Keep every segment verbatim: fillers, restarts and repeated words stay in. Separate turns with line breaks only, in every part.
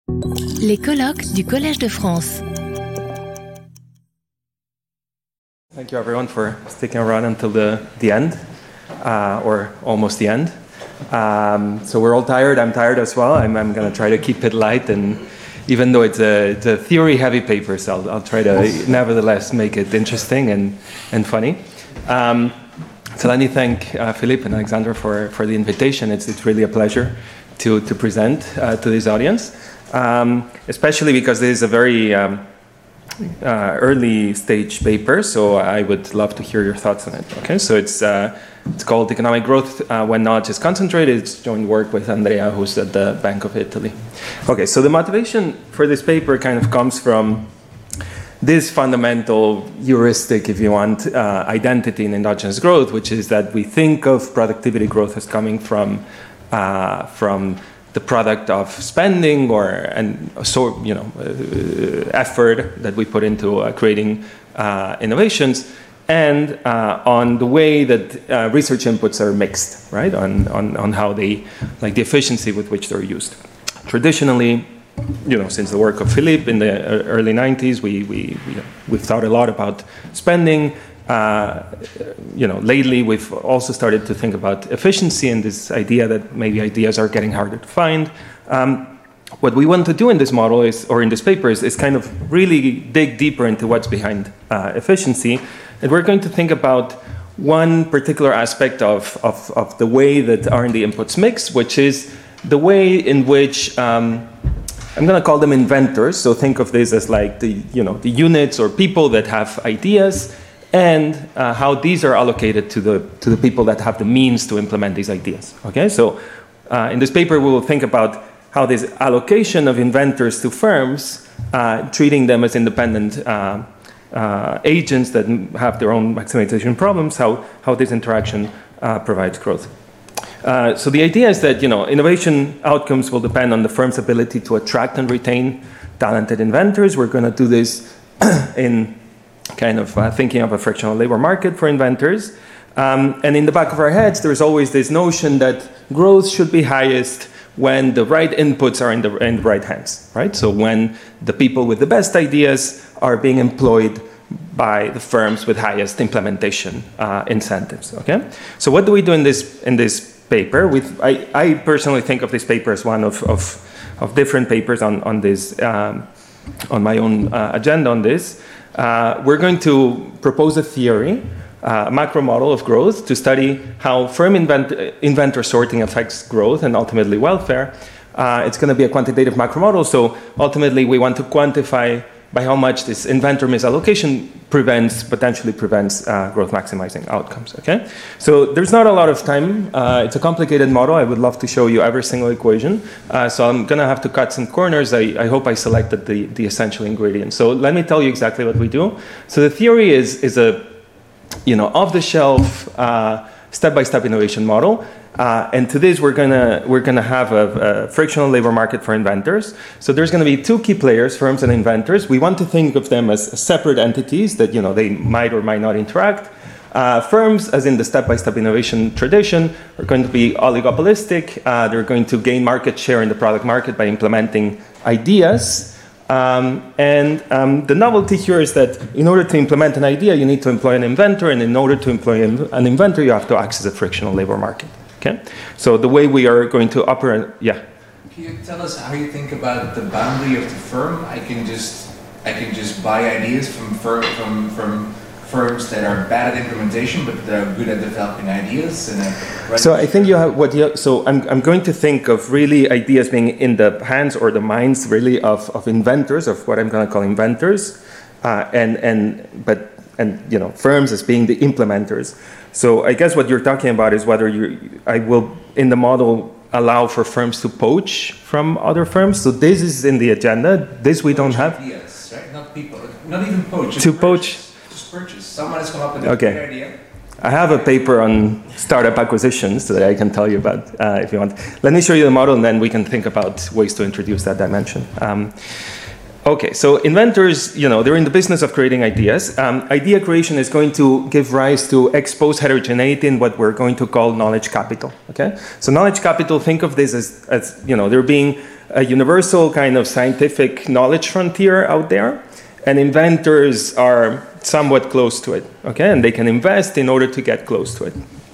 Les colloques du Collège de France.
Thank you everyone for sticking around until the, the end, uh, or almost the end. Um, so we're all tired, I'm tired as well. I'm, I'm going to try to keep it light, and even though it's a, it's a theory-heavy paper, so I'll, I'll try to nevertheless make it interesting and, and funny. Um, so let me thank uh, Philippe and Alexandra for, for the invitation. It's, it's really a pleasure to, to present uh, to this audience, um, especially because this is a very um, uh, early stage paper, so I would love to hear your thoughts on it. Okay, so it's, uh, it's called Economic Growth uh, When Knowledge is Concentrated. It's joint work with Andrea, who's at the Bank of Italy. Okay, so the motivation for this paper kind of comes from this fundamental heuristic, if you want, uh, identity in endogenous growth, which is that we think of productivity growth as coming from uh, from the product of spending or and so you know uh, effort that we put into uh, creating uh, innovations, and uh, on the way that uh, research inputs are mixed, right? On on on how they, like the efficiency with which they're used. Traditionally, you know, since the work of Philippe in the early nineties, we, we, we, we've thought a lot about spending. Uh, you know, lately we've also started to think about efficiency and this idea that maybe ideas are getting harder to find. Um, what we want to do in this model is, or in this paper is, is kind of really dig deeper into what's behind uh, efficiency. And we're going to think about one particular aspect of, of, of the way that R and D inputs mix, which is the way in which um, I'm going to call them inventors. So think of this as like the, you know, the units or people that have ideas, and uh, how these are allocated to the to the people that have the means to implement these ideas. Okay, so uh, in this paper we will think about how this allocation of inventors to firms, uh, treating them as independent uh, uh, agents that have their own maximization problems, how how this interaction uh, provides growth. Uh, so the idea is that, you know, innovation outcomes will depend on the firm's ability to attract and retain talented inventors. We're going to do this in kind of uh, thinking of a frictional labor market for inventors. Um, and in the back of our heads, there's always this notion that growth should be highest when the right inputs are in the, in the right hands, right? So when the people with the best ideas are being employed by the firms with highest implementation uh, incentives, okay? So what do we do in this, in this paper? With, I, I personally think of this paper as one of, of, of different papers on, on this, um, on my own uh, agenda on this. Uh, we're going to propose a theory, uh, a macro model of growth to study how firm invent inventor sorting affects growth and ultimately welfare. Uh, it's going to be a quantitative macro model, so ultimately we want to quantify by how much this inventor misallocation prevents, potentially prevents uh, growth maximizing outcomes, okay? So there's not a lot of time. Uh, it's a complicated model. I would love to show you every single equation. Uh, so I'm gonna have to cut some corners. I, I hope I selected the, the essential ingredients. So let me tell you exactly what we do. So the theory is, is a, you know, off-the-shelf, uh, step-by-step innovation model. Uh, and to this, we're gonna we're gonna have a, a frictional labor market for inventors. So there's gonna be two key players, firms and inventors. We want to think of them as separate entities that, you know, they might or might not interact. Uh, firms, as in the step-by-step innovation tradition, are going to be oligopolistic. Uh, they're going to gain market share in the product market by implementing ideas. Um, and um, the novelty here is that in order to implement an idea, you need to employ an inventor, and in order to employ an inventor, you have to access a frictional labor market. Okay, so the way we are going to operate, yeah.
Can you tell us how you think about the boundary of the firm? I can just, I can just buy ideas from firm, from from firms that are bad at implementation, but they're good at developing ideas. And uh,
so I think you have what you. So I'm I'm going to think of really ideas being in the hands or the minds really of of inventors, of what I'm going to call inventors, uh, and and but and you know firms as being the implementers. So I guess what you're talking about is whether you, I will, in the model, allow for firms to poach from other firms. So this is in the agenda. This we don't have.
Ideas, right? Not people, not even poach.
To poach.
Just purchase. Someone has come up with a
okay.
good idea.
I have a paper on startup acquisitions that I can tell you about uh, if you want. Let me show you the model, and then we can think about ways to introduce that dimension. Um, Okay, so inventors, you know, they're in the business of creating ideas. Um, idea creation is going to give rise to exposed heterogeneity in what we're going to call knowledge capital, okay? So knowledge capital, think of this as, as you know, there being a universal kind of scientific knowledge frontier out there, and inventors are somewhat close to it, okay? And they can invest in order to get close to it.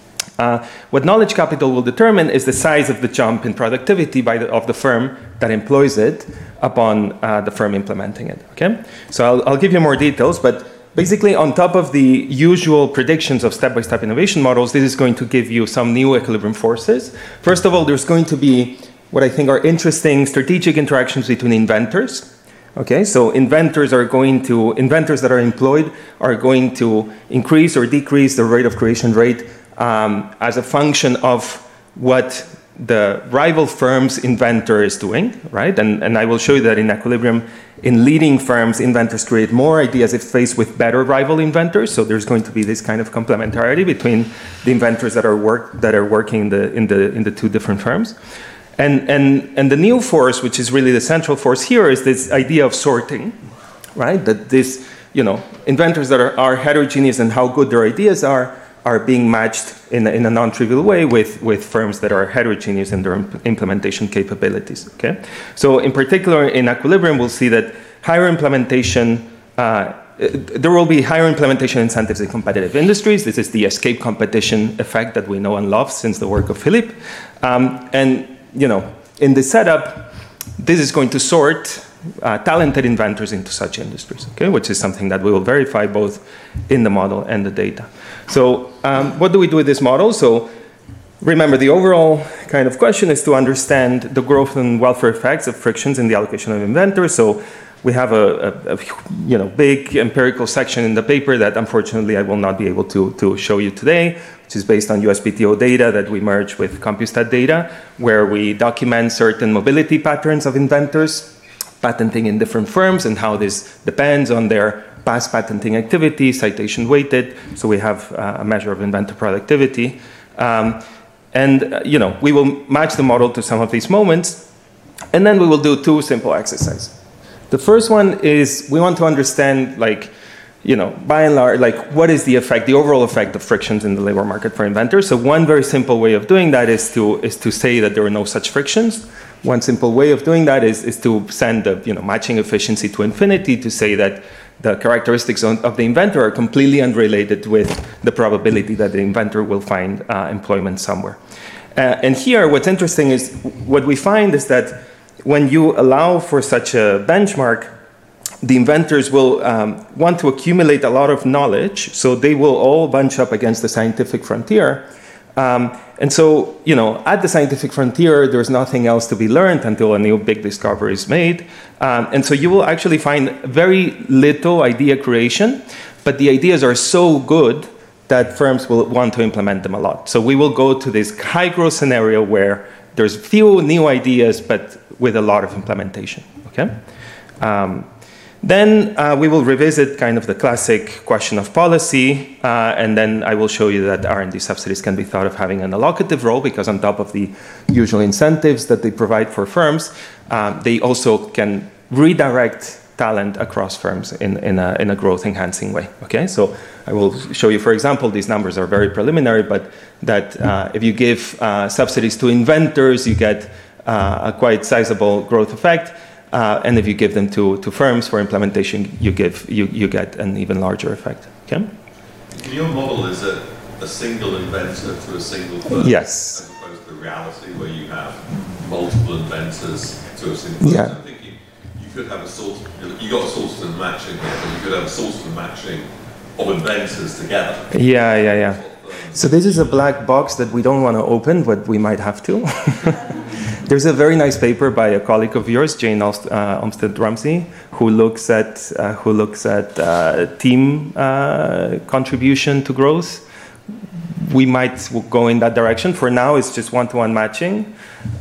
Uh, what knowledge capital will determine is the size of the jump in productivity by the, of the firm that employs it upon uh, the firm implementing it, okay? So I'll, I'll give you more details, but basically on top of the usual predictions of step-by-step innovation models, this is going to give you some new equilibrium forces. First of all, there's going to be what I think are interesting strategic interactions between inventors. Okay, so inventors are going to, inventors that are employed are going to increase or decrease the rate of creation rate um, as a function of what the rival firm's inventor is doing, right? And, and I will show you that in equilibrium, in leading firms, inventors create more ideas if faced with better rival inventors. So there's going to be this kind of complementarity between the inventors that are work that are working in the in the in the two different firms. And, and, and the new force, which is really the central force here, is this idea of sorting, right? That this, you know, inventors that are, are heterogeneous and how good their ideas are, are being matched in a, in a non-trivial way with, with firms that are heterogeneous in their imp implementation capabilities, okay? So in particular, in equilibrium, we'll see that higher implementation, uh, there will be higher implementation incentives in competitive industries. This is the escape competition effect that we know and love since the work of Philippe. Um, and you know, in the setup, this is going to sort uh, talented inventors into such industries, okay, which is something that we will verify both in the model and the data. So um, what do we do with this model? So remember, the overall kind of question is to understand the growth and welfare effects of frictions in the allocation of inventors. So we have a, a, a you know, big empirical section in the paper that unfortunately I will not be able to, to show you today, which is based on U S P T O data that we merge with Compustat data, where we document certain mobility patterns of inventors patenting in different firms and how this depends on their past patenting activity, citation weighted. So we have uh, a measure of inventor productivity. Um, and uh, you know, we will match the model to some of these moments, and then we will do two simple exercises. The first one is we want to understand, like, you know, by and large, like, what is the effect, the overall effect of frictions in the labor market for inventors? So one very simple way of doing that is to is to say that there are no such frictions. One simple way of doing that is is to send the you know matching efficiency to infinity, to say that the characteristics of the inventor are completely unrelated with the probability that the inventor will find uh, employment somewhere. Uh, and here, what's interesting is what we find is that when you allow for such a benchmark, the inventors will um, want to accumulate a lot of knowledge, so they will all bunch up against the scientific frontier. Um, and so, you know, at the scientific frontier, there's nothing else to be learned until a new big discovery is made. Um, and so you will actually find very little idea creation, but the ideas are so good that firms will want to implement them a lot. So we will go to this high growth scenario where there's few new ideas, but with a lot of implementation, okay? Um, then uh, we will revisit kind of the classic question of policy, uh, and then I will show you that R and D subsidies can be thought of having an allocative role, because on top of the usual incentives that they provide for firms, uh, they also can redirect talent across firms in, in, a, in a growth-enhancing way, okay? So I will show you, for example, these numbers are very preliminary, but that uh, if you give uh, subsidies to inventors, you get uh, a quite sizable growth effect, uh, and if you give them to, to firms for implementation, you, give, you, you get an even larger effect, okay?
Your model is a, a single inventor to a single firm,
yes,
as opposed to reality where you have multiple inventors to a single
yeah.
firm. You could have a sort of, you got a source of matching here, but you could have a source of matching of inventors together.
Yeah, yeah, yeah. So this is a black box that we don't want to open, but we might have to. There's a very nice paper by a colleague of yours, Jane uh, Olmsted Ramsey, who looks at uh, who looks at uh, team uh, contribution to growth. We might go in that direction. For now, it's just one-to-one matching.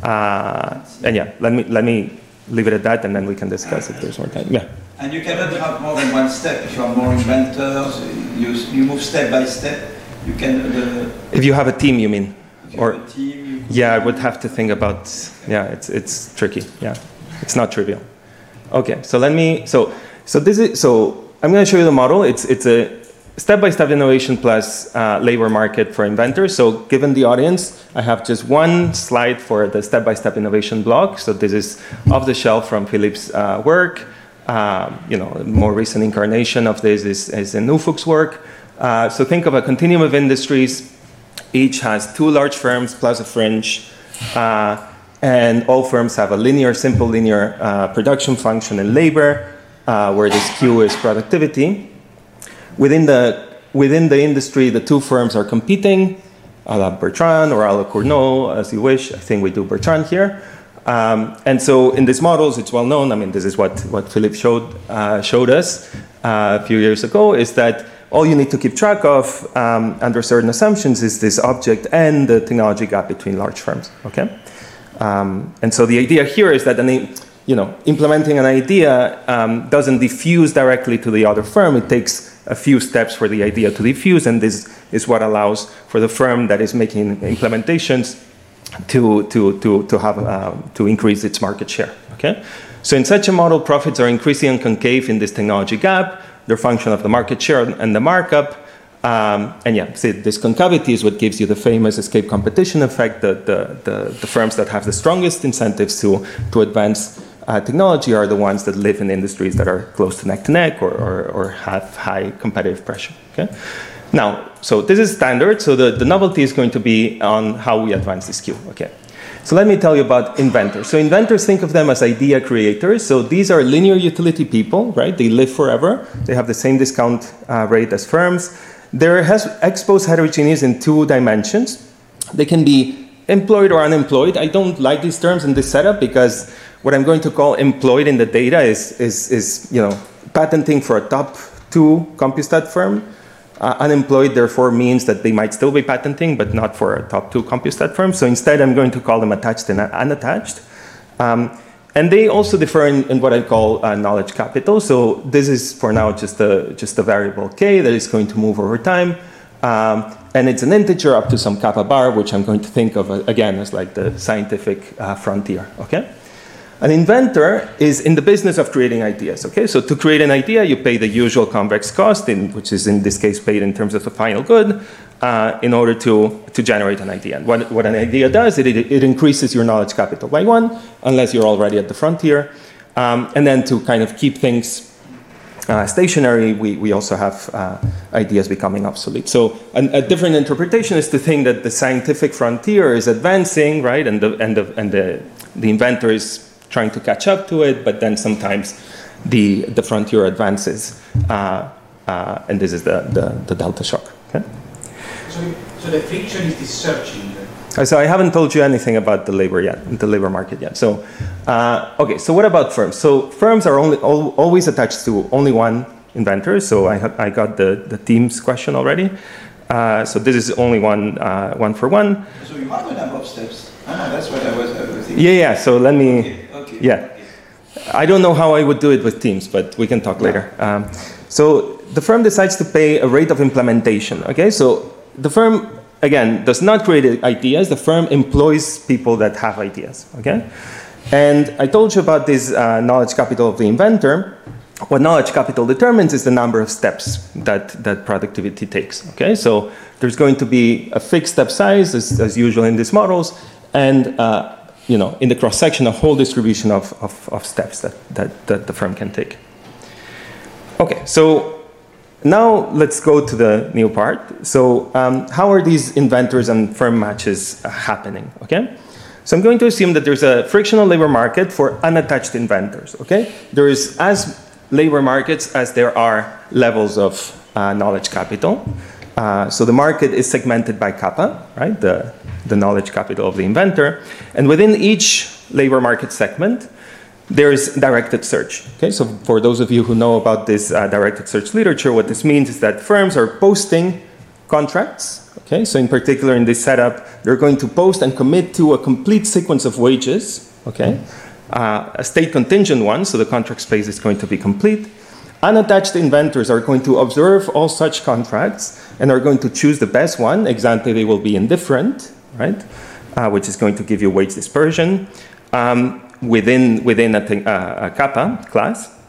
Uh, and yeah, let me let me. leave it at that, and then we can discuss if there's more time. Yeah.
And you cannot have more than one step. If you have more inventors, you, you move step by step. You can. Uh,
if you have a team, you mean?
If you
or
have a team, you
yeah, I would have to think about. Yeah, it's it's tricky. Yeah, it's not trivial. Okay, so let me. So so this is. So I'm going to show you the model. It's it's a step-by-step innovation plus uh, labor market for inventors. So given the audience, I have just one slide for the step-by-step innovation block. So this is off the shelf from Philip's uh, work. Uh, you know, a more recent incarnation of this is, is in Ufuk's work. Uh, so think of a continuum of industries. Each has two large firms plus a fringe. Uh, and all firms have a linear, simple linear uh, production function in labor, uh, where the skew is productivity. Within the, within the industry, the two firms are competing, a la Bertrand or a la Cournot, as you wish. I think we do Bertrand here. Um, and so in these models, it's well known, I mean, this is what, what Philip showed, uh, showed us uh, a few years ago, is that all you need to keep track of um, under certain assumptions is this object and the technology gap between large firms, okay? Um, and so the idea here is that an, you know, implementing an idea um, doesn't diffuse directly to the other firm. It takes a few steps for the idea to diffuse, and this is what allows for the firm that is making implementations to, to, to, to, have, uh, to increase its market share, okay? So in such a model, profits are increasing concave in this technology gap. They're a function of the market share and the markup. Um, and yeah, see, this concavity is what gives you the famous escape competition effect. The, the, the, the firms that have the strongest incentives to, to advance uh, technology are the ones that live in industries that are close to neck to neck or, or, or have high competitive pressure, okay? Now, so this is standard, so the, the novelty is going to be on how we advance this queue, okay? So let me tell you about inventors. So inventors, think of them as idea creators. So these are linear utility people, right? They live forever. They have the same discount uh, rate as firms. They're has exposed heterogeneous in two dimensions. They can be employed or unemployed. I don't like these terms in this setup because what I'm going to call employed in the data is, is, is you know, patenting for a top two CompuStat firm. Uh, unemployed, therefore, means that they might still be patenting, but not for a top two CompuStat firm. So instead, I'm going to call them attached and unattached. Um, and they also differ in, in what I call uh, knowledge capital. So this is, for now, just a, just a variable k that is going to move over time. Um, and it's an integer up to some kappa bar, which I'm going to think of, uh, again, as like the scientific uh, frontier, okay? An inventor is in the business of creating ideas, okay? So to create an idea, you pay the usual convex cost, in, which is in this case paid in terms of the final good, uh, in order to, to generate an idea. And what, what an idea does, it, it, it increases your knowledge capital by one, unless you're already at the frontier. Um, and then to kind of keep things uh, stationary, we, we also have uh, ideas becoming obsolete. So an, a different interpretation is to think that the scientific frontier is advancing, right? And the, and the, and the, the inventor is trying to catch up to it, but then sometimes the, the frontier advances. Uh, uh, and this is the, the, the delta shock. Okay?
So, so the friction is the searching.
Uh, so I haven't told you anything about the labor yet, the labor market yet. So, uh, okay, so what about firms? So firms are only, al always attached to only one inventor. So I, I got the, the team's question already. Uh, so this is only one, uh, one for one.
So you have a number of steps. Oh, no, that's what I was uh, thinking.
Yeah, yeah, so let me,
okay, okay,
yeah.
Okay.
I don't know how I would do it with teams, but we can talk
Yeah.
later. Um, so the firm decides to pay a rate of implementation, okay? So the firm, again, does not create ideas. The firm employs people that have ideas, okay? And I told you about this uh, knowledge capital of the inventor. What knowledge capital determines is the number of steps that, that productivity takes, okay? So there's going to be a fixed step size, as, as usual in these models, and uh, you know, in the cross-section, a whole distribution of, of, of steps that, that, that the firm can take. Okay, so now let's go to the new part. So um, how are these inventors and firm matches uh, happening, okay? So I'm going to assume that there's a frictional labor market for unattached inventors, okay? There is as labor markets as there are levels of uh, knowledge capital. Uh, so the market is segmented by kappa, right? The, the knowledge capital of the inventor. And within each labor market segment, there is directed search. Okay, so for those of you who know about this uh, directed search literature, what this means is that firms are posting contracts. Okay, so in particular in this setup, they're going to post and commit to a complete sequence of wages. Okay, uh, a state contingent one, so the contract space is going to be complete. Unattached inventors are going to observe all such contracts and are going to choose the best one. Example, they will be indifferent, right? Uh, which is going to give you wage dispersion um, within, within a, uh, a kappa class.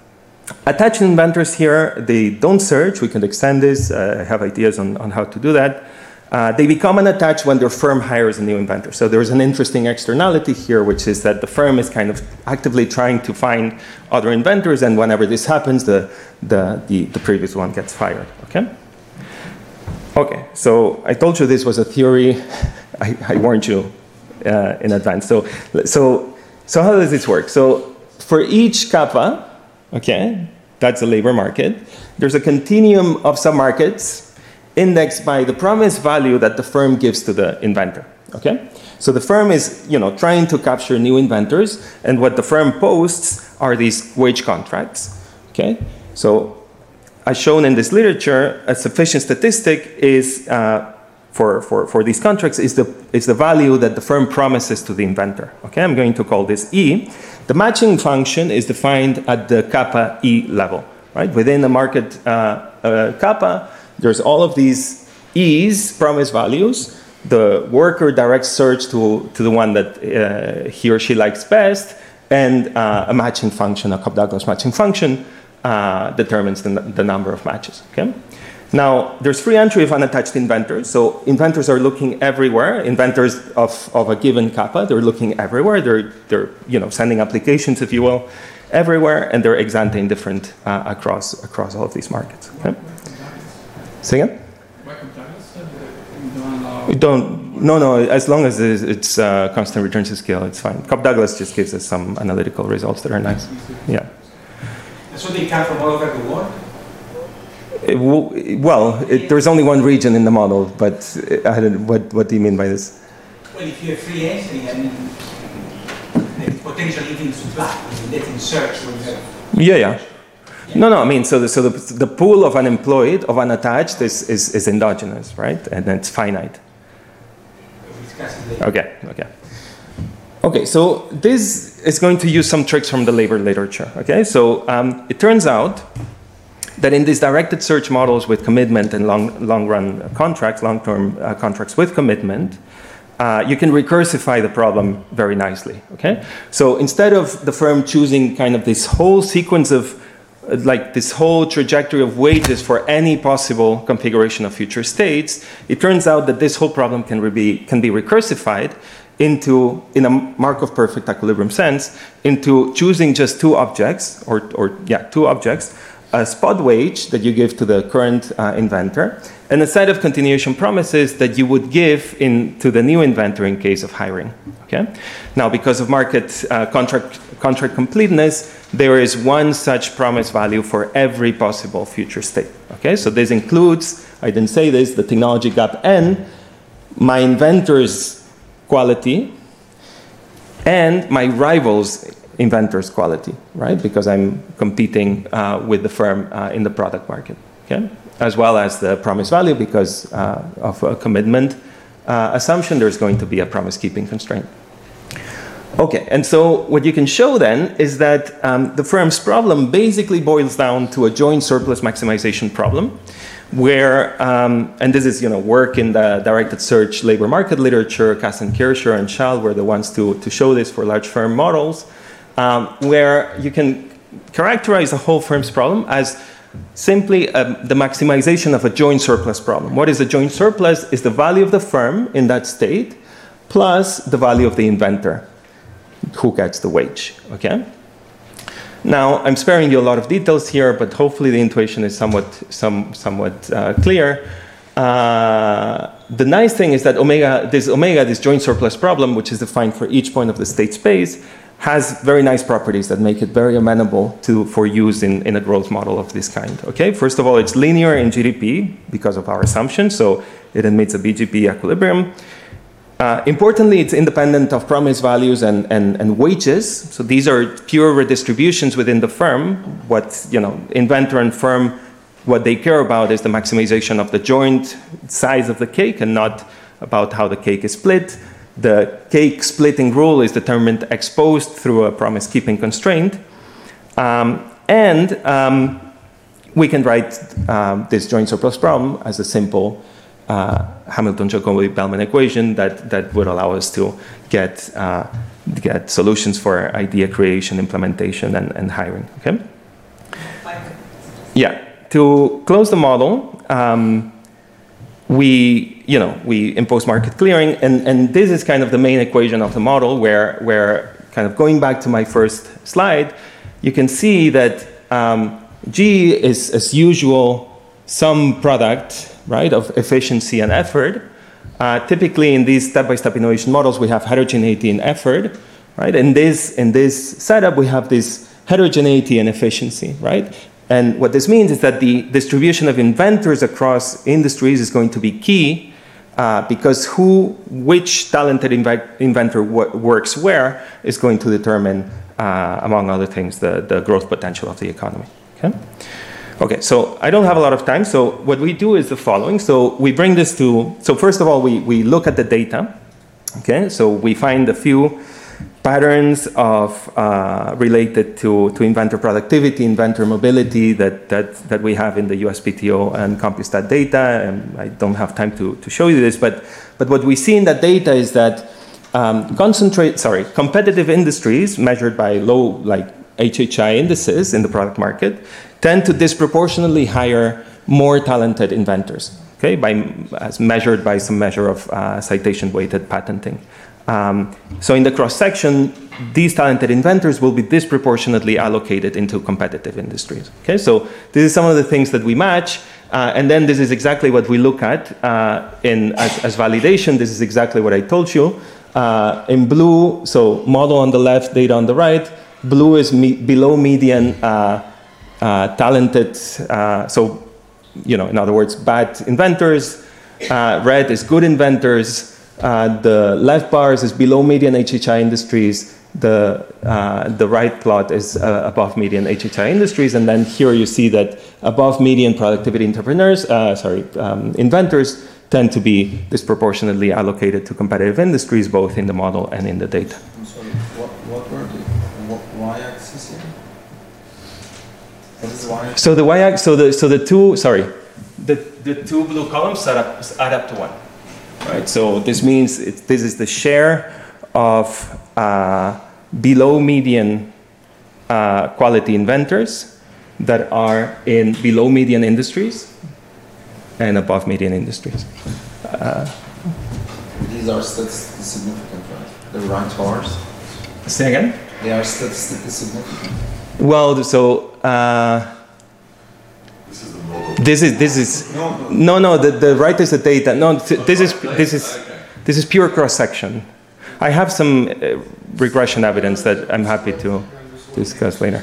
attached inventors here, they don't search. We can extend this. Uh, I have ideas on, on how to do that. Uh, they become unattached when their firm hires a new inventor. So there's an interesting externality here, which is that the firm is kind of actively trying to find other inventors, and whenever this happens, the, the, the, the previous one gets fired, okay? Okay, so I told you this was a theory. I, I warned you uh, in advance. So, so, so how does this work? So for each kappa, okay, that's the labor market, there's a continuum of submarkets indexed by the promise value that the firm gives to the inventor, okay? So the firm is, you know, trying to capture new inventors, and what the firm posts are these wage contracts, okay? So as shown in this literature, a sufficient statistic is, uh, for, for, for these contracts, is the, is the value that the firm promises to the inventor, okay? I'm going to call this E. The matching function is defined at the kappa E level, right? Within the market uh, uh, kappa, there's all of these E's, promise values. The worker directs search to, to the one that uh, he or she likes best, and uh, a matching function, a Cobb-Douglas matching function, uh, determines the, the number of matches, okay? Now, there's free entry of unattached inventors. So inventors are looking everywhere. Inventors of, of a given kappa, they're looking everywhere. They're, they're you know, sending applications, if you will, everywhere, and they're ex ante indifferent uh, across, across all of these markets, okay? Say again? We don't, no, no, as long as it's uh, constant returns to scale, it's fine. Cobb-Douglas just gives us some analytical results that are nice. Yeah.
So they come from all over the world?
It will, well, it, there's only one region in the model, but I don't, what, what do you mean by this?
Well, if you have free entry, I mean, the potential even supply, that in search when you have...
Yeah, yeah. No, no, I mean, so the, so the, the pool of unemployed, of unattached, is, is, is endogenous, right? And it's finite. Okay, okay. Okay, so this is going to use some tricks from the labor literature, okay? So um, it turns out that in these directed search models with commitment and long, long-run contracts, long-term uh, contracts with commitment, uh, you can recursify the problem very nicely, okay? So instead of the firm choosing kind of this whole sequence of like this whole trajectory of wages for any possible configuration of future states, it turns out that this whole problem can be, can be recursified into, in a Markov perfect equilibrium sense, into choosing just two objects, or, or yeah, two objects, a spot wage that you give to the current uh, inventor, and a set of continuation promises that you would give in, to the new inventor in case of hiring, okay? Now, because of market uh, contract, contract completeness, there is one such promise value for every possible future state, okay? So this includes, I didn't say this, the technology gap N, my inventor's quality, and my rival's inventor's quality, right? Because I'm competing uh, with the firm uh, in the product market, okay? As well as the promise value, because uh, of a commitment uh, assumption, there's going to be a promise-keeping constraint. Okay, and so what you can show then is that um, the firm's problem basically boils down to a joint surplus maximization problem, where, um, and this is, you know, work in the directed search labor market literature. Kasten-Kircher and Schall were the ones to, to show this for large firm models, um, where you can characterize the whole firm's problem as simply um, the maximization of a joint surplus problem. What is a joint surplus? Is the value of the firm in that state plus the value of the inventor who gets the wage, okay? Now, I'm sparing you a lot of details here, but hopefully the intuition is somewhat, some, somewhat uh, clear. Uh, the nice thing is that omega, this omega, this joint surplus problem, which is defined for each point of the state space, has very nice properties that make it very amenable to, for use in, in a growth model of this kind, okay? First of all, it's linear in G D P because of our assumption, so it admits a B G P equilibrium. Uh, importantly, it's independent of promise values and, and, and wages. So these are pure redistributions within the firm. What, you know, inventor and firm, what they care about is the maximization of the joint size of the cake and not about how the cake is split. The cake splitting rule is determined ex post through a promise-keeping constraint. Um, and um, we can write um, this joint surplus problem as a simple Uh, Hamilton-Jacobi-Bellman equation that, that would allow us to get, uh, get solutions for idea creation, implementation, and, and hiring, okay? Yeah, to close the model, um, we, you know, we impose market clearing, and, and this is kind of the main equation of the model where, where kind of going back to my first slide, you can see that um, G is, as usual, some product, right, of efficiency and effort. Uh, typically, in these step-by-step innovation models, we have heterogeneity and effort, right? In this, in this setup, we have this heterogeneity and efficiency, right? And what this means is that the distribution of inventors across industries is going to be key uh, because who, which talented inve inventor works where is going to determine, uh, among other things, the, the growth potential of the economy, okay? Okay, so I don't have a lot of time, so what we do is the following. So we bring this to, so first of all, we, we look at the data, okay? So we find a few patterns of uh, related to, to inventor productivity, inventor mobility that, that, that we have in the U S P T O and Compustat data, and I don't have time to, to show you this, but, but what we see in that data is that um, concentrate, sorry, competitive industries measured by low, like H H I indices in the product market tend to disproportionately hire more talented inventors, okay, by, as measured by some measure of uh, citation-weighted patenting. Um, so in the cross-section, these talented inventors will be disproportionately allocated into competitive industries. Okay, so this is some of the things that we match, uh, and then this is exactly what we look at uh, in as, as validation. This is exactly what I told you. Uh, in blue, so model on the left, data on the right. Blue is me below median uh, uh, talented, uh, so you know, in other words, bad inventors. Uh, red is good inventors. Uh, the left bars is below median H H I industries. The, uh, the right plot is uh, above median H H I industries. And then here you see that above median productivity entrepreneurs, uh, sorry, um, inventors tend to be disproportionately allocated to competitive industries, both in the model and in the data.
I'm sorry, what, what were the y-axis here? What is the y-axis?
So the y-axis, so the, so the two, sorry, the, the two blue columns add up, add up to one. Right, so this means it, this is the share of uh, below median uh, quality inventors that are in below median industries and above median industries. Uh,
These are statistically significant, right? The right bars?
Say again?
They are statistically significant.
Well, so uh,
This is the model.
this is this is
No,
no no the, the right is the data. No, this is this is this is pure cross section. I have some uh, regression evidence that I'm happy to discuss later.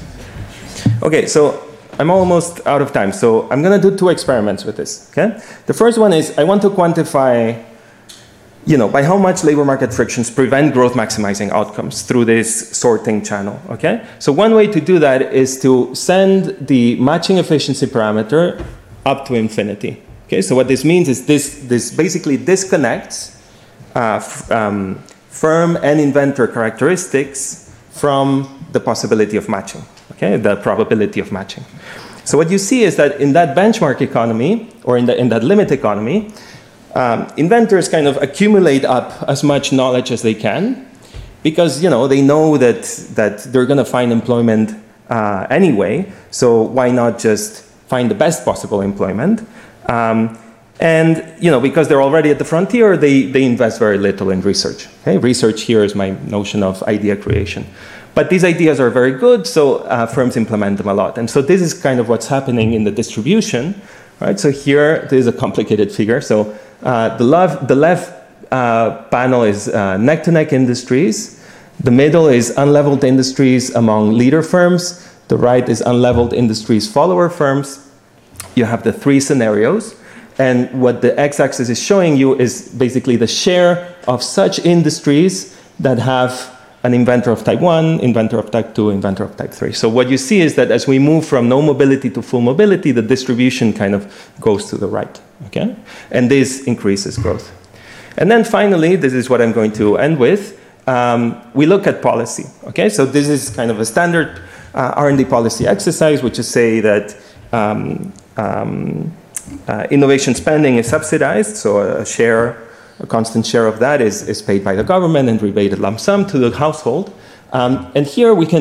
Okay, so I'm almost out of time, so I'm going to do two experiments with this. Okay, the first one is I want to quantify, you know, by how much labor market frictions prevent growth maximizing outcomes through this sorting channel. Okay, so one way to do that is to send the matching efficiency parameter up to infinity. Okay, so what this means is this this basically disconnects uh, f um, firm and inventor characteristics from the possibility of matching. Okay, the probability of matching. So what you see is that in that benchmark economy, or in, the, in that limit economy, um, inventors kind of accumulate up as much knowledge as they can, because you know they know that that they're going to find employment uh, anyway. So why not just find the best possible employment? Um, and you know because they're already at the frontier, they they invest very little in research. Okay, research here is my notion of idea creation. But these ideas are very good, so uh, firms implement them a lot. And so this is kind of what's happening in the distribution, right? So here, this is a complicated figure. So uh, the left, the left uh, panel is uh, neck-to-neck industries. The middle is unleveled industries among leader firms. The right is unleveled industries follower firms. You have the three scenarios. And what the x-axis is showing you is basically the share of such industries that have an inventor of type one, inventor of type two, inventor of type three. So what you see is that as we move from no mobility to full mobility, the distribution kind of goes to the right, okay? And this increases growth. And then finally, this is what I'm going to end with, um, we look at policy, okay? So this is kind of a standard uh, R and D policy exercise, which is say that um, um, uh, innovation spending is subsidized, so a share A constant share of that is, is paid by the government and rebated lump sum to the household. Um, and here we can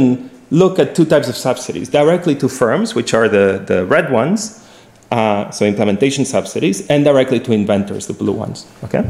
look at two types of subsidies, directly to firms, which are the, the red ones, uh, so implementation subsidies, and directly to inventors, the blue ones, okay?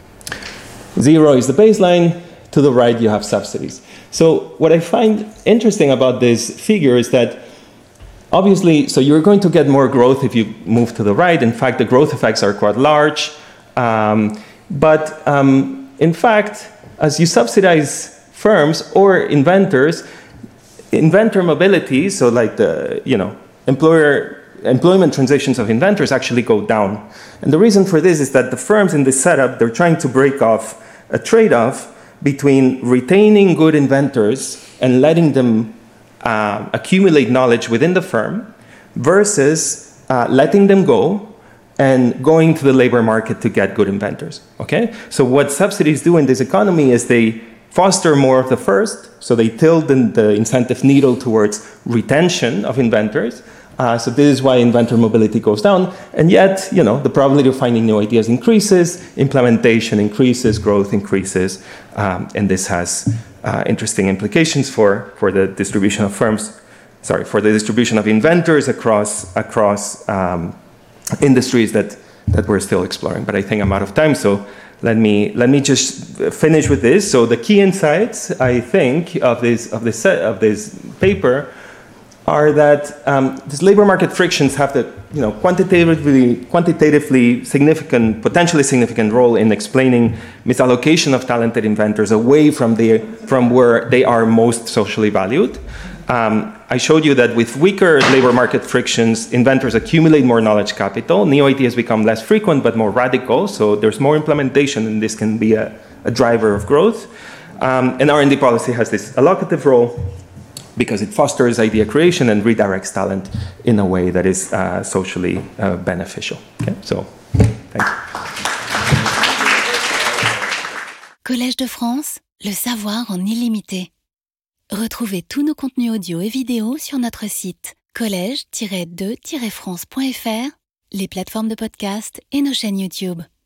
Zero is the baseline, to the right you have subsidies. So what I find interesting about this figure is that obviously, so you're going to get more growth if you move to the right. In fact, the growth effects are quite large. Um, but um, in fact, as you subsidize firms or inventors, inventor mobility, so like the, you know, employer, employment transitions of inventors actually go down. And the reason for this is that the firms in this setup, they're trying to break off a trade-off between retaining good inventors and letting them uh, accumulate knowledge within the firm versus uh, letting them go and going to the labor market to get good inventors, okay? So what subsidies do in this economy is they foster more of the first, so they tilt the, the incentive needle towards retention of inventors. Uh, so this is why inventor mobility goes down, and yet, you know, the probability of finding new ideas increases, implementation increases, growth increases, um, and this has uh, interesting implications for, for the distribution of firms, sorry, for the distribution of inventors across, across um, industries that, that we're still exploring. But I think I'm out of time, so let me, let me just finish with this. So the key insights, I think, of this, of this, of this paper are that um, these labor market frictions have the, you know, quantitatively, quantitatively significant, potentially significant role in explaining misallocation of talented inventors away from, the, from where they are most socially valued. Um, I showed you that with weaker labor market frictions, inventors accumulate more knowledge capital. New ideas become less frequent but more radical, so there's more implementation, and this can be a, a driver of growth. Um, and R and D policy has this allocative role because it fosters idea creation and redirects talent in a way that is uh, socially uh, beneficial. Okay, so, thank you.
Collège de France, le savoir en illimité. Retrouvez tous nos contenus audio et vidéo sur notre site collège tiret de tiret france point f r, les plateformes de podcast et nos chaînes YouTube.